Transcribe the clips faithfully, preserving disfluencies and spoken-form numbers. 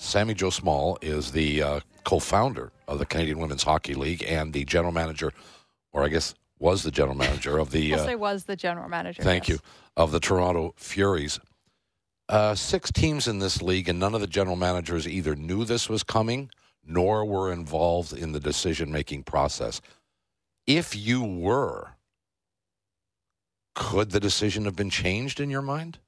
Sammy Joe Small is the uh, co-founder of the Canadian Women's Hockey League and the general manager, or I guess was the general manager of the... I'll uh, say was the general manager. Thank yes. you. Of the Toronto Furies. Uh, six teams in this league, and none of the general managers either knew this was coming nor were involved in the decision-making process. If you were, could the decision have been changed in your mind?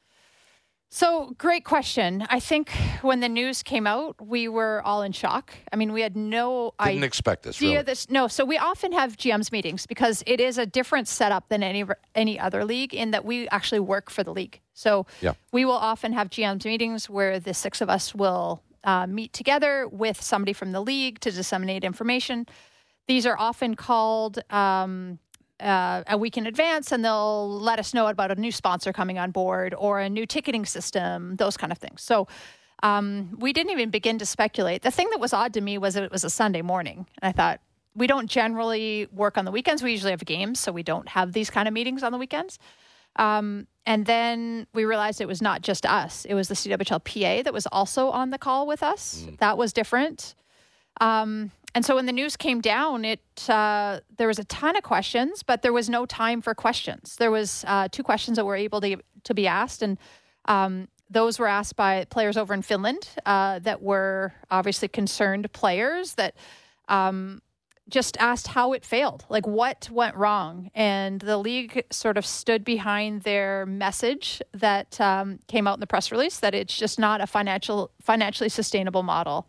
So, great question. I think when the news came out, we were all in shock. I mean, we had no Didn't idea. expect this, really. This, no, so we often have G Ms meetings because it is a different setup than any any other league in that we actually work for the league. So Yeah. we will often have G Ms meetings where the six of us will uh, meet together with somebody from the league to disseminate information. These are often called... Um, Uh, a week in advance, and they'll let us know about a new sponsor coming on board or a new ticketing system, those kind of things. So um, we didn't even begin to speculate. The thing that was odd to me was that it was a Sunday morning. And I thought, we don't generally work on the weekends. We usually have games, so we don't have these kind of meetings on the weekends. Um, and then we realized it was not just us. It was the C W H L P A that was also on the call with us. Mm. That was different. Um, and so when the news came down, it uh, there was a ton of questions, but there was no time for questions. There was uh, two questions that were able to to be asked, and um, those were asked by players over in Finland uh, that were obviously concerned players that um, just asked how it failed, like what went wrong. And the league sort of stood behind their message that um, came out in the press release that it's just not a financial financially sustainable model.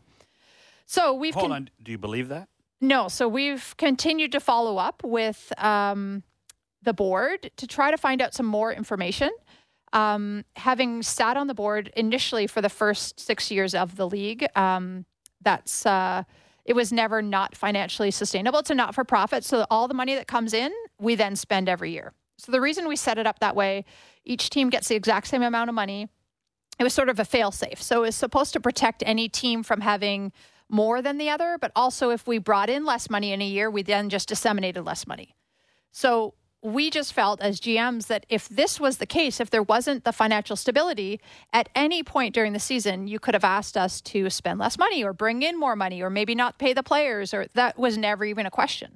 So we've Hold con- on. Do you believe that? No. So we've continued to follow up with um, the board to try to find out some more information. Um, having sat on the board initially for the first six years of the league, um, that's uh, it was never not financially sustainable. It's a not-for-profit, so all the money that comes in, we then spend every year. So the reason we set it up that way, each team gets the exact same amount of money. It was sort of a fail-safe. So it was supposed to protect any team from having more than the other, but also if we brought in less money in a year, we then just disseminated less money. So we just felt as G Ms that if this was the case, if there wasn't the financial stability, at any point during the season, you could have asked us to spend less money or bring in more money or maybe not pay the players, or that was never even a question.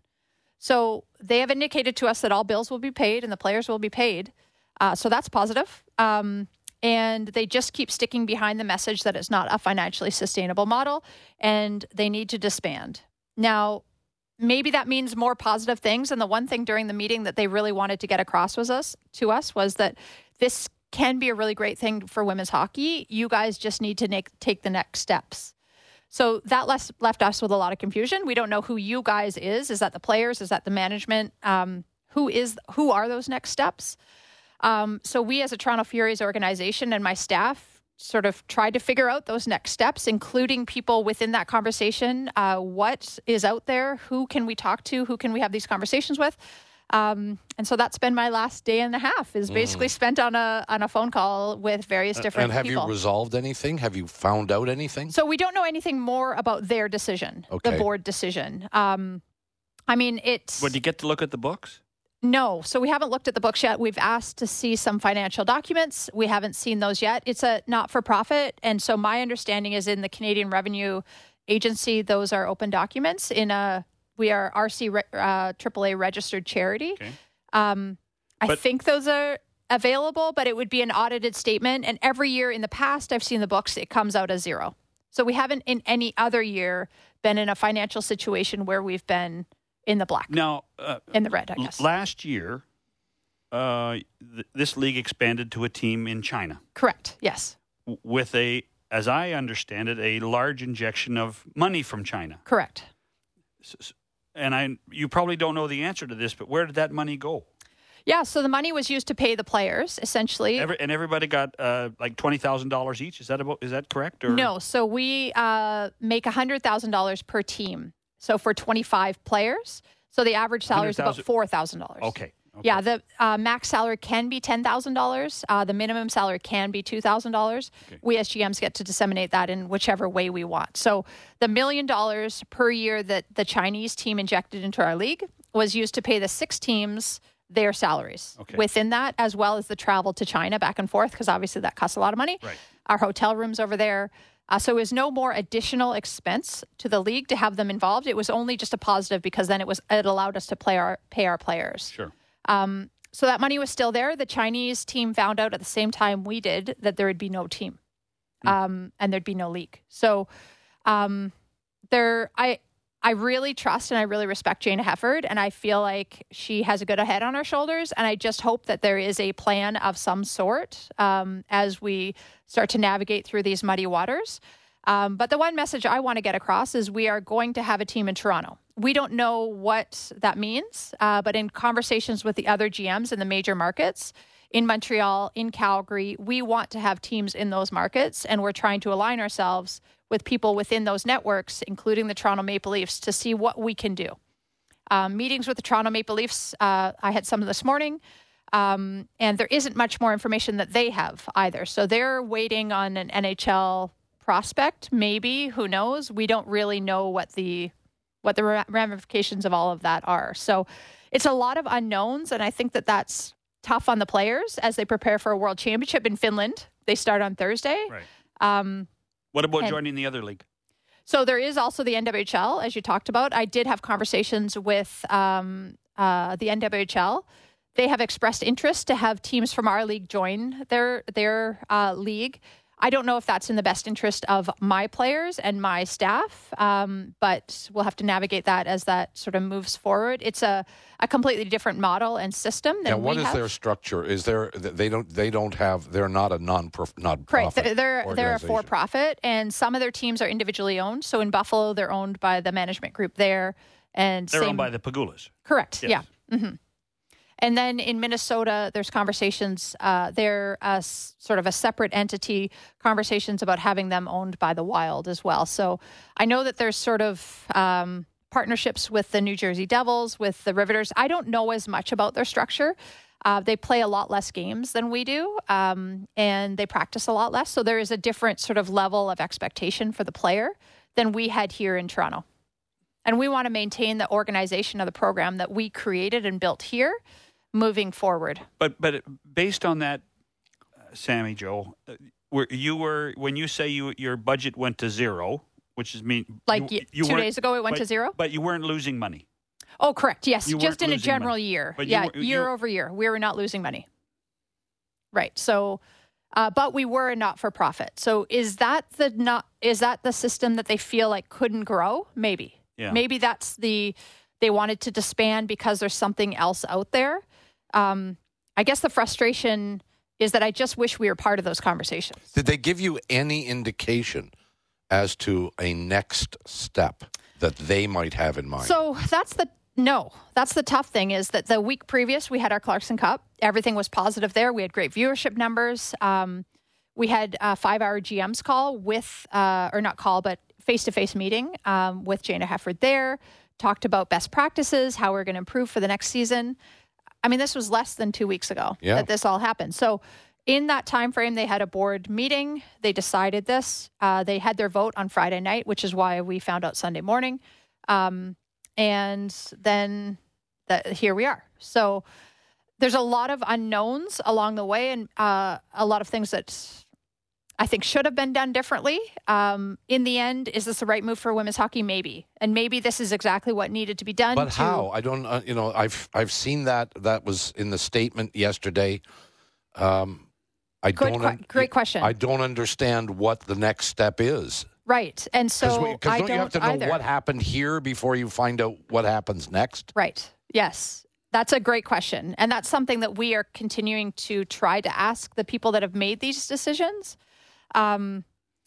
So they have indicated to us that all bills will be paid and the players will be paid. Uh, so that's positive. Um, And they just keep sticking behind the message that it's not a financially sustainable model and they need to disband. Now, maybe that means more positive things. And the one thing during the meeting that they really wanted to get across was us to us was that this can be a really great thing for women's hockey. You guys just need to make, take the next steps. So that left, left us with a lot of confusion. We don't know who you guys is. Is that the players? Is that the management? Um, who is? Who are those next steps? Um, so we as a Toronto Furies organization and my staff sort of tried to figure out those next steps, including people within that conversation. Uh, what is out there? Who can we talk to? Who can we have these conversations with? Um, and so that's been my last day and a half is basically mm. spent on a on a phone call with various different people. And have people. you resolved anything? Have you found out anything? So we don't know anything more about their decision, okay. the board decision. Um, I mean, it's... Would you get to look at the books? No. So we haven't looked at the books yet. We've asked to see some financial documents. We haven't seen those yet. It's a not-for-profit. And so my understanding is in the Canadian Revenue Agency, those are open documents. In a We are R C uh, triple A registered charity. Okay. Um, I but, think those are available, but it would be an audited statement. And every year in the past, I've seen the books, it comes out as zero. So we haven't in any other year been in a financial situation where we've been in the black. Now, uh, in the red, I guess. Last year, uh, th- this league expanded to a team in China. Correct, yes. W- with a, as I understand it, a large injection of money from China. Correct. S- and I, you probably don't know the answer to this, but where did that money go? Yeah, so the money was used to pay the players, essentially. Every, and everybody got uh, like twenty thousand dollars each? Is that about, is that correct? Or? No, so we uh, make one hundred thousand dollars per team. So for twenty-five players, so the average salary is about four thousand dollars. Okay. okay. Yeah, the uh, max salary can be ten thousand dollars. Uh, the minimum salary can be two thousand dollars. Okay. We as G Ms get to disseminate that in whichever way we want. So the million dollars per year that the Chinese team injected into our league was used to pay the six teams their salaries. Okay. Within that, as well as the travel to China back and forth, because obviously that costs a lot of money. Right. Our hotel rooms over there. Uh, so it was no more additional expense to the league to have them involved. It was only just a positive because then it was it allowed us to play our pay our players. Sure. Um, so that money was still there. The Chinese team found out at the same time we did that there would be no team, mm. um, and there'd be no league. So um, there, I I really trust and I really respect Jayna Hefford, and I feel like she has a good head on her shoulders. And I just hope that there is a plan of some sort um, as we start to navigate through these muddy waters. Um, but the one message I want to get across is we are going to have a team in Toronto. We don't know what that means, uh, but in conversations with the other G Ms in the major markets, in Montreal, in Calgary, we want to have teams in those markets, and we're trying to align ourselves with people within those networks, including the Toronto Maple Leafs, to see what we can do. Um, meetings with the Toronto Maple Leafs, uh, I had some this morning, um, and there isn't much more information that they have either. So they're waiting on an N H L prospect, maybe, who knows? We don't really know what the what the ramifications of all of that are. So it's a lot of unknowns, and I think that that's tough on the players as they prepare for a World Championship in Finland. They start on Thursday. Right. Um, what about and, joining the other league? So there is also the N W H L, as you talked about. I did have conversations with um, uh, the N W H L. They have expressed interest to have teams from our league join their their uh, league. I don't know if that's in the best interest of my players and my staff, um, but we'll have to navigate that as that sort of moves forward. It's a, a completely different model and system than yeah, what we is have. their structure? Is there they don't they don't have they're not a non non Correct. They're they're, they're a for profit, and some of their teams are individually owned. So in Buffalo, they're owned by the management group there, and they're same, owned by the Pagulas. Correct. Yes. Yeah. Mm-hmm. And then in Minnesota, there's conversations, uh, they're a, sort of a separate entity, conversations about having them owned by the Wild as well. So I know that there's sort of um, partnerships with the New Jersey Devils, with the Riveters. I don't know as much about their structure. Uh, they play a lot less games than we do, um, and they practice a lot less. So there is a different sort of level of expectation for the player than we had here in Toronto. And we want to maintain the organization of the program that we created and built here moving forward. But but based on that, uh, Sammy Jo, uh, were you were when you say you your budget went to zero, which is mean like you, y- you two days ago it went but, to zero. But you weren't losing money. Oh, correct. Yes, you just in a general money. year. But yeah, you were, year you, over year, we were not losing money. Right. So, uh, but we were a not for profit. So is that the not is that the system that they feel like couldn't grow? Maybe. Yeah. Maybe that's the they wanted to disband because there's something else out there. Um, I guess the frustration is that I just wish we were part of those conversations. Did they give you any indication as to a next step that they might have in mind? So that's the no. That's the tough thing is that the week previous we had our Clarkson Cup. Everything was positive there. We had great viewership numbers. Um, we had a five-hour G M's call with, uh, or not call, but face-to-face meeting um, with Jayna Hefford there. Talked about best practices, how we're going to improve for the next season. I mean, this was less than two weeks ago yeah. that this all happened. So in that time frame, they had a board meeting. They decided this. Uh, they had their vote on Friday night, which is why we found out Sunday morning. Um, and then the, here we are. So there's a lot of unknowns along the way and uh, a lot of things that I think should have been done differently. Um, in the end, is this the right move for women's hockey? Maybe. And maybe this is exactly what needed to be done. But to, how? I don't, uh, you know, I've I've seen that. That was in the statement yesterday. Um, I Good don't. que- un- great question. I don't understand what the next step is. Right. And so we, I don't, don't you have to know either. what happened here before you find out what happens next? Right. Yes. That's a great question. And that's something that we are continuing to try to ask the people that have made these decisions. Um,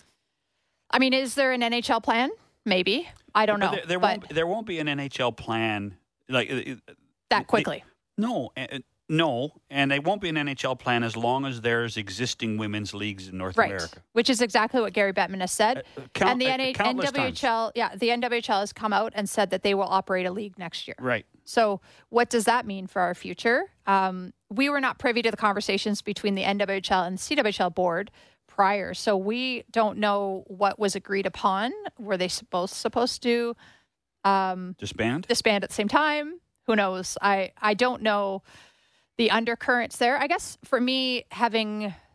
I mean, is there an N H L plan? Maybe. I don't know. There, there but won't there won't be an N H L plan like uh, that quickly. The, no, uh, no, and there won't be an N H L plan as long as there's existing women's leagues in North right. America. Which is exactly what Gary Bettman has said. Uh, count, and the uh, N- countless N W H L, times. yeah, the N W H L has come out and said that they will operate a league next year. Right. So what does that mean for our future? Um, we were not privy to the conversations between the N W H L and the C W H L board prior. So we don't know what was agreed upon. Were they both supposed to um, disband? disband at the same time? Who knows? I, I don't know the undercurrents there. I guess for me, having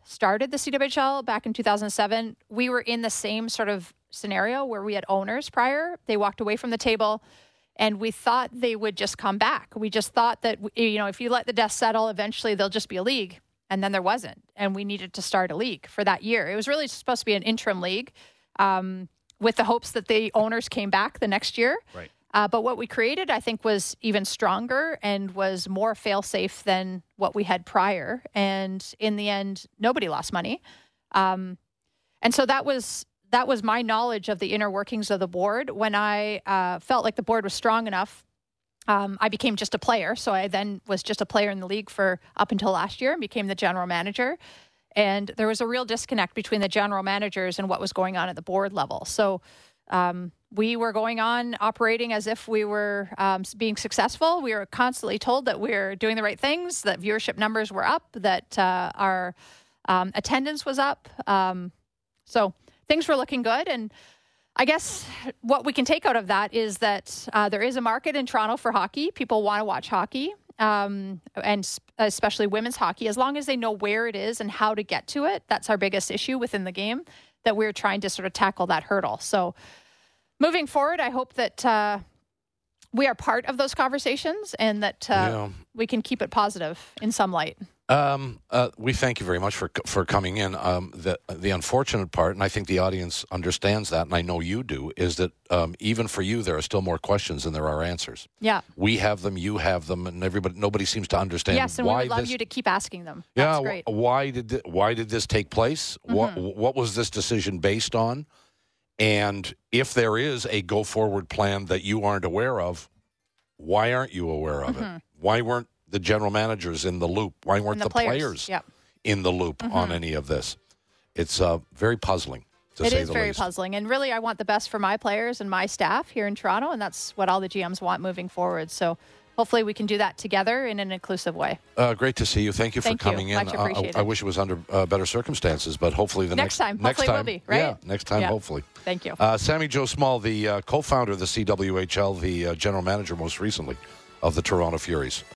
started the C W H L back in two thousand seven, we were in the same sort of scenario where we had owners prior. They walked away from the table, and we thought they would just come back. We just thought that, you know, if you let the dust settle, eventually there'll just be a league. And then there wasn't. And we needed to start a league for that year. It was really supposed to be an interim league um, with the hopes that the owners came back the next year. Right. Uh, but what we created, I think, was even stronger and was more fail-safe than what we had prior. And in the end, nobody lost money. Um, and so that was that was my knowledge of the inner workings of the board. When I uh, felt like the board was strong enough, um, I became just a player. So I then was just a player in the league for up until last year and became the general manager. And there was a real disconnect between the general managers and what was going on at the board level. So um, we were going on operating as if we were um, being successful. We were constantly told that we were doing the right things, that viewership numbers were up, that uh, our um, attendance was up. Um, so things were looking good. And I guess what we can take out of that is that uh, there is a market in Toronto for hockey. People want to watch hockey, um, and sp- especially women's hockey, as long as they know where it is and how to get to it. That's our biggest issue within the game, that we're trying to sort of tackle that hurdle. So moving forward, I hope that uh, we are part of those conversations and that uh, Yeah. we can keep it positive in some light. Um, uh, we thank you very much for for coming in. Um, the the unfortunate part, and I think the audience understands that, and I know you do, is that um, even for you, there are still more questions than there are answers. Yeah. We have them, you have them, and everybody nobody seems to understand. Yes, and why we would love this, you to keep asking them. That's yeah, great. wh- why did thi- why did this take place? Mm-hmm. What what was this decision based on? And if there is a go forward plan that you aren't aware of, why aren't you aware of Mm-hmm. it? Why weren't the general managers in the loop? Why weren't And the, the players, players yep. in the loop on any of this? It's uh, very puzzling, to It say is the very least. puzzling. And really, I want the best for my players and my staff here in Toronto, and that's what all the G Ms want moving forward. So hopefully we can do that together in an inclusive way. Uh, great to see you. Thank you for Thank you. coming in. Much Uh, I- appreciated. I, wish it was under uh, better circumstances, but hopefully the Next next, time. next Hopefully time will be, right? Yeah, next time, Yeah. hopefully. Thank you. Uh, Sammy Joe Small, the uh, co-founder of the C W H L, the uh, general manager most recently of the Toronto Furies.